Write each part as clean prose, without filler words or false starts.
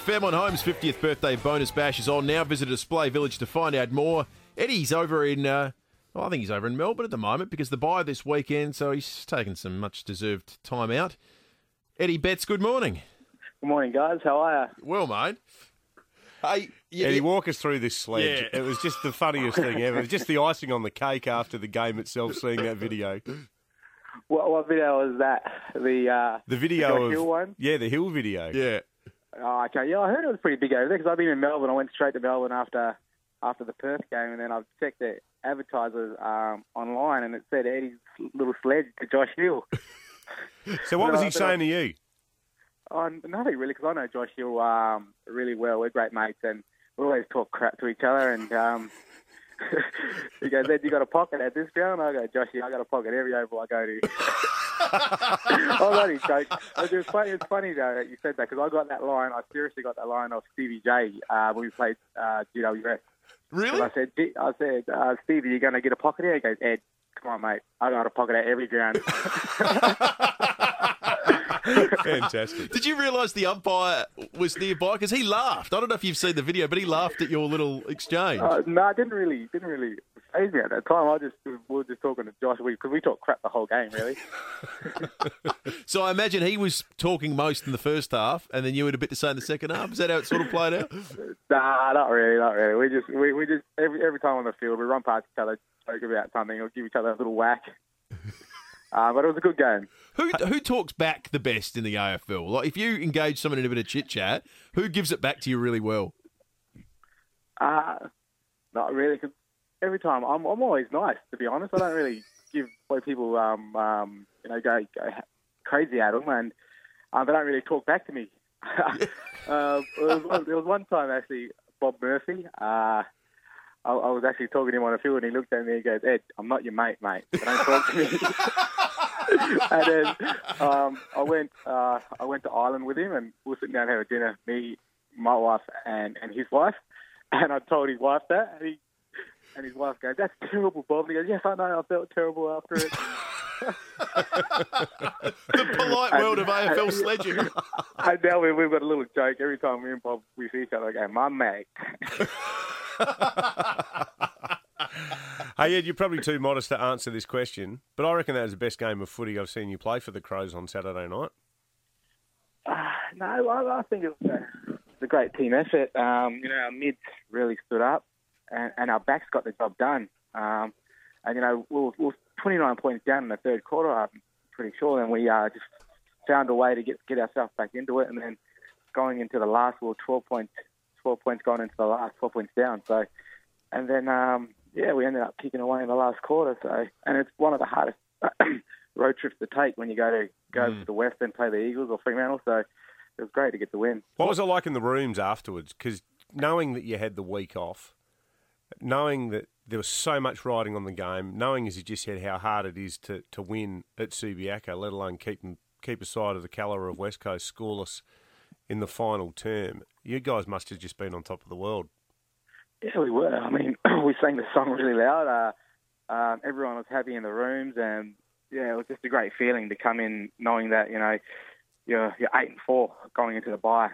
Fairmont Homes 50th birthday bonus bash is on now. Visit Display Village to find out more. Eddie's over in, I think he's over in Melbourne at the moment because the bye this weekend, so he's taken some much-deserved time out. Eddie Betts, good morning. Good morning, guys. How are you? Well, mate. Hey, Eddie, walk us through this sledge. Yeah. It was just the funniest thing ever. Just the icing on the cake after the game itself, seeing that video. What video was that? The video the Hill one? Yeah, the Hill video. Yeah. Oh, okay. Yeah, I heard it was pretty big over there because I've been in Melbourne. I went straight to Melbourne after the Perth game, and then I've checked the advertisers online, and it said Eddie's little sledge to Josh Hill. So what was he saying to you? Oh, nothing really, because I know Josh Hill really well. We're great mates, and we always talk crap to each other. And he goes, Ed, you got a pocket at this ground? I go, Josh Hill, I got a pocket every oval I go to. I let him joke. It's funny though that you said that, because I got that line. I seriously got that line off Stevie J when we played GWS. Really? And I said, Stevie, you going to get a pocket here? He goes, Ed, come on, mate. I got a pocket at every ground. Fantastic. Did you realise the umpire was nearby? Because he laughed. I don't know if you've seen the video, but he laughed at your little exchange. No, it didn't really faze me at that time. We were just talking to Josh because we talked crap the whole game, really. So I imagine he was talking most in the first half, and then you had a bit to say in the second half. Is that how it sort of played out? Nah, not really. We just every time on the field we run past each other, joke about something, or give each other a little whack. But it was a good game. Who talks back the best in the AFL? Like, if you engage someone in a bit of chit chat, who gives it back to you really well? Not really, because every time I'm always nice. To be honest, I don't really give people go crazy at them, and they don't really talk back to me. There was one time actually, Bob Murphy. I was actually talking to him on the field, and he looked at me and goes, Ed, I'm not your mate. So don't talk to me. And then I went to Ireland with him, and we were sitting down having dinner, me, my wife, and his wife. And I told his wife that, and his wife goes, "That's terrible, Bob." And he goes, "Yes, I know. I felt terrible after it." The polite world of AFL sledging. And now we've got a little joke every time me and Bob we see each other. I go, "My mate." Hey, Ed, you're probably too modest to answer this question, but I reckon that was the best game of footy I've seen you play for the Crows on Saturday night. No, I think it was a great team effort. Our mids really stood up, and our backs got the job done. And we were 29 points down in the third quarter, I'm pretty sure, and we just found a way to get ourselves back into it. And then going into the last, we were 12 points going into the last, 12 points down. So, and then we ended up kicking away in the last quarter. So, and it's one of the hardest road trips to take when you go to the West and play the Eagles or Fremantle. So it was great to get the win. What was it like in the rooms afterwards? Because knowing that you had the week off, knowing that there was so much riding on the game, knowing, as you just said, how hard it is to win at Subiaco, let alone keep a side of the calibre of West Coast scoreless in the final term, you guys must have just been on top of the world. Yeah, we were. I mean, we sang the song really loud. Everyone was happy in the rooms, and it was just a great feeling to come in knowing that you're 8-4 going into the bye.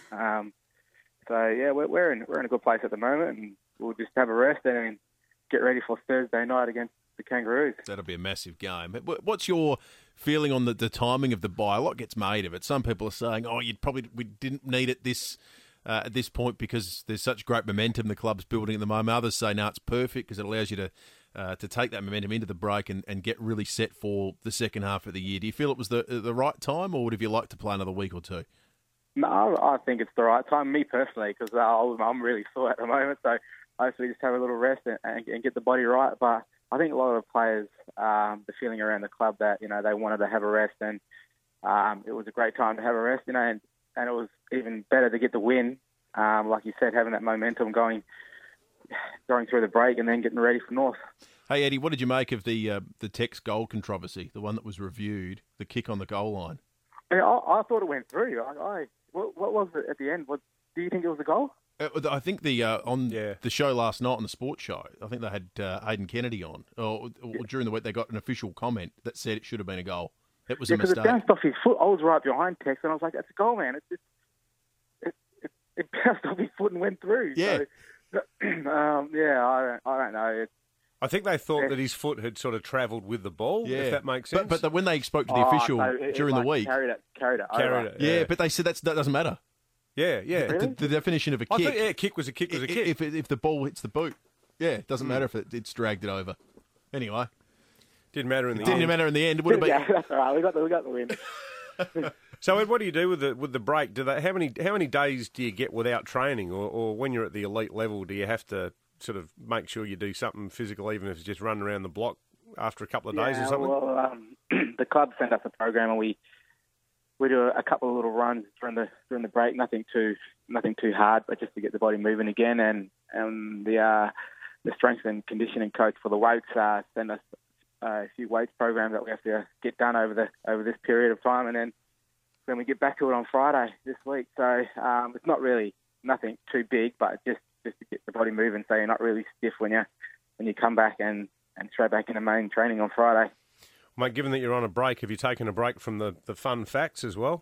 We're in a good place at the moment, and we'll just have a rest and get ready for Thursday night against the Kangaroos. That'll be a massive game. What's your feeling on the timing of the bye? A lot gets made of it. Some people are saying, we didn't need it at this point because there's such great momentum the club's building at the moment. Others say, no, it's perfect because it allows you to take that momentum into the break and get really set for the second half of the year. Do you feel it was the right time, or would have you liked to play another week or two? No, I think it's the right time, me personally, because I'm really sore at the moment. So hopefully just have a little rest and get the body right. But I think a lot of the players, the feeling around the club that, they wanted to have a rest, and it was a great time to have a rest, and it was even better to get the win. Like you said, having that momentum going through the break and then getting ready for North. Hey, Eddie, what did you make of the Tex goal controversy, the one that was reviewed, the kick on the goal line? I thought it went through. What was it at the end? Do you think it was a goal? I think the show last night on the sports show, I think they had Hayden Kennedy on. Or during the week, they got an official comment that said it should have been a goal. It was a mistake. Because it bounced off his foot. I was right behind Tex, and I was like, "That's a goal, man! It's it bounced off his foot and went through. Yeah. So, I don't know. I think they thought that his foot had sort of travelled with the ball, if that makes sense. But when they spoke to the official during the week... Carried it over. Yeah, but they said that doesn't matter. Yeah. Really? The definition of a kick... I thought, kick was a kick was a kick. If the ball hits the boot. Yeah, it doesn't matter if it's dragged it over. Anyway. Didn't matter in the end. Didn't matter in the end. It would have been... Yeah, that's all right. We got the win. So, Ed, what do you do with the break? How many days do you get without training, or when you're at the elite level, do you have to sort of make sure you do something physical, even if it's just running around the block after a couple of days or something? Well, the club sent us a program, and we do a couple of little runs during the break. Nothing too hard, but just to get the body moving again. And the strength and conditioning coach for the weights sent us a few weights programs that we have to get done over this period of time, and then we get back to it on Friday this week. So it's not really nothing too big, but just to get the body moving, so you're not really stiff when you come back and straight back into main training on Friday. Mate, given that you're on a break, have you taken a break from the fun facts as well?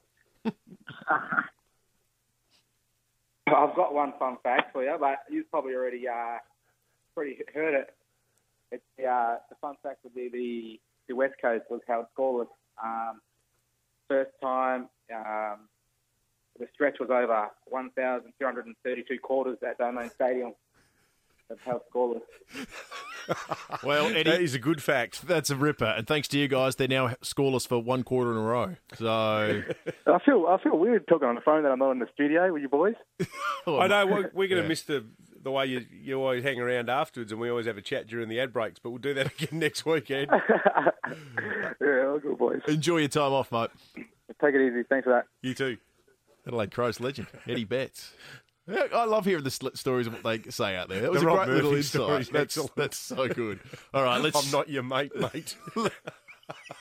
I've got one fun fact for you, but you've probably already heard it. It's the fun fact would be the West Coast was held scoreless. First time the stretch was over 1,232 quarters at Domain Stadium. They've held scoreless. Well, Eddie, that is a good fact. That's a ripper. And thanks to you guys, they're now scoreless for one quarter in a row. So I feel weird talking on the phone that I'm not in the studio with you boys. I know we're going to miss the way you always hang around afterwards, and we always have a chat during the ad breaks. But we'll do that again next weekend. Yeah, all good, boys. Enjoy your time off, mate. Take it easy. Thanks for that. You too. Adelaide Crows legend, Eddie Betts. Yeah, I love hearing the stories of what they say out there. That was The a Rob great little Murphy insight. stories, That's so good. All right, let's... I'm not your mate.